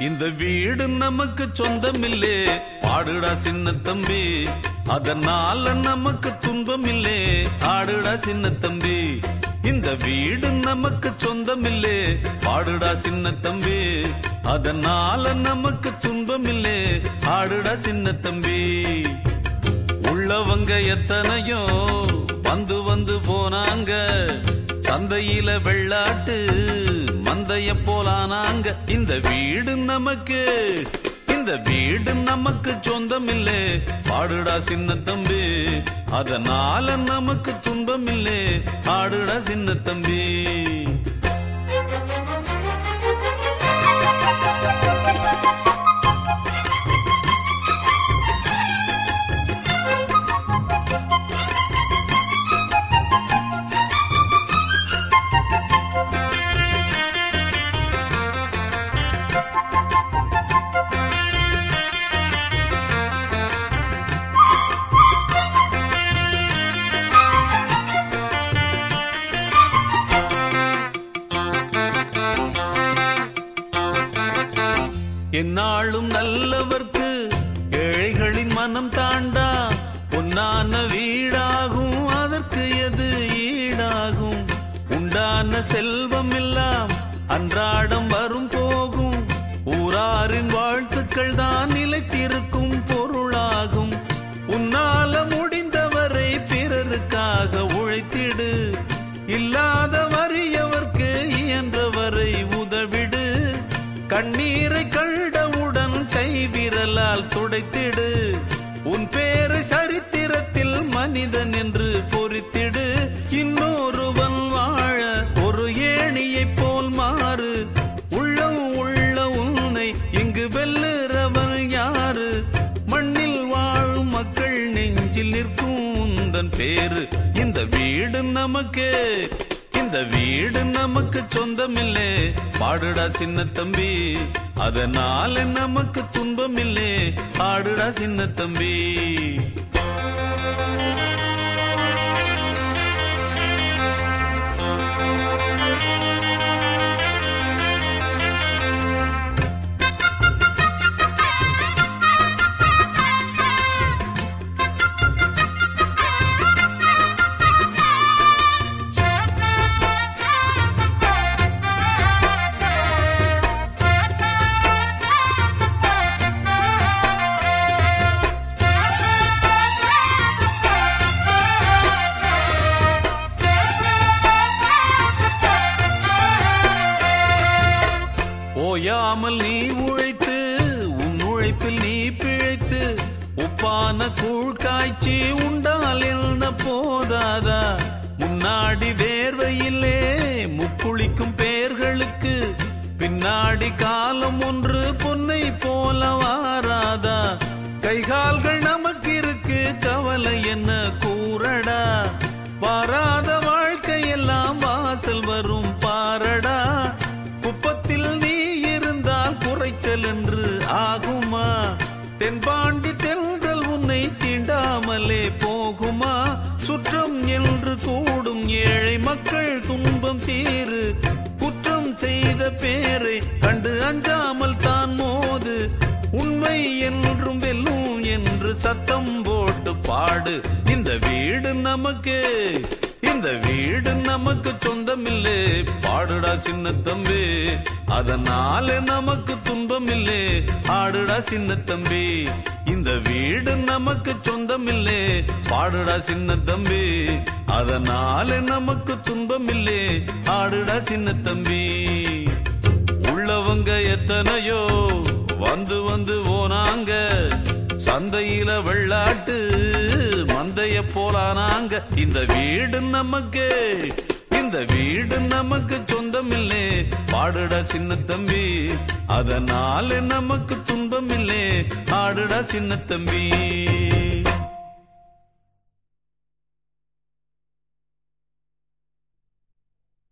இந்த வீடு நமக்கு சொந்தமில்லே, பாடுடா சின்ன தம்பி. அதனால நமக்கு துன்பமில்லே, ஆடுடா சின்ன தம்பி. இந்த வீடு நமக்கு சொந்தமில்லே, பாடுடா சின்ன தம்பி. அதனால நமக்கு துன்பமில்லே, ஆடுடா சின்ன தம்பி. உள்ளவங்க எத்தனையோ வந்து வந்து போனாங்க, சந்தையில வெள்ளாட்டு மந்தைய போலானாங்க. இந்த வீடு நமக்கு, இந்த வீடு நமக்கு சொந்தமில்லே, பாடுடா சின்ன தம்பி. அதனால நமக்கு துன்பமில்லே, ஆடுடா சின்ன தம்பி. என்னாலும் நல்லவர்க்கு ஏழைகளின் மனம் தாண்டா, பொன்னான வீடாகும் அதற்கு எது ஈடாகும். உண்டான செல்வம் எல்லாம் அன்றாடம் வரும் போகும், ஊராரின் வாழ்த்துக்கள் தான் நிலைத்திருக்கும் பொருளாகும். உன்னால முடிந்தவரை பிறருக்காக உழைத்திடு, இல்லாத வறியவர்க்கு இயன்றவரை உதவிடு. கண்ணீரை கண்டவுடன் கைவிரலால் துடைத்திடு, உன் பேரை சரித்திரத்தில் மனிதன் என்று பொறித்திடு. இன்னொருவன் வாழ ஒரு ஏணியை போல் மாறு, உள்ளம் உள்ள உன்னை இங்கு வெல்லுறவன் யாரு? மண்ணில் வாழும் மக்கள் நெஞ்சில் நிற்கும் உந்தன் பேரு. இந்த வீடு நமக்கு, இந்த வீடு நமக்கு சொந்தமில்லே, பாடுடா சின்ன தம்பி. அதனால நமக்கு துன்பமில்லே, ஆடுடா சின்ன தம்பி. ஓயாமல் நீ உழைத்து, உன் உழைப்பில் நீ பிழைத்து, உப்பான கூழ் காய்ச்சி உண்டால் என்ன போதாதா? முன்னாடி வேர்வையிலே முக்குளிக்கும் பேர்களுக்கு பின்னாடி காலம் ஒன்று பொன்னை போல வாராதா? கைகால்கள் நமக்கு இருக்கு, கவலை என்ன கூறடா? வாராத வாழ்க்கையெல்லாம் வாசல் வரும் பாரடா. குப்பத்தில் நீ இருந்தால் குறைச்சல் என்று ஆகுமா? தென்பாண்டி தென்றல் உன்னை தீண்டாமலே போகுமா? சுற்றம் என்று கூடும் ஏழை மக்கள் துன்பம் தீரு, குற்றம் செய்த பேரை கண்டு அஞ்சாமல் தான் மோது. உண்மை என்றும் வெல்லும் என்று சத்தம் போட்டு பாடு. இந்த வீடு நமக்கு, இந்த வீடு நமக்கு சொந்தமில்லே, பாடுடா சின்ன தம்பி. அதனால நமக்கு துன்பமில்லே, ஆடுடா சின்ன தம்பி. இந்த வீடு நமக்கு சொந்தமில்லே, பாடுடா சின்ன தம்பி. அதனால நமக்கு துன்பமில்லே, ஆடுடா சின்ன தம்பி. உள்ளவங்க எத்தனையோ வந்து வந்து போனாங்க, சந்தையில வெள்ளாட்டு மந்தைய போலானாங்க. இந்த வீடு நமக்கு, இந்த வீடு நமக்கு சொந்தமில்லே, பாடுடா சின்ன தம்பி. அதனால நமக்கு துன்பமில்லே, ஆடுடா சின்ன தம்பி.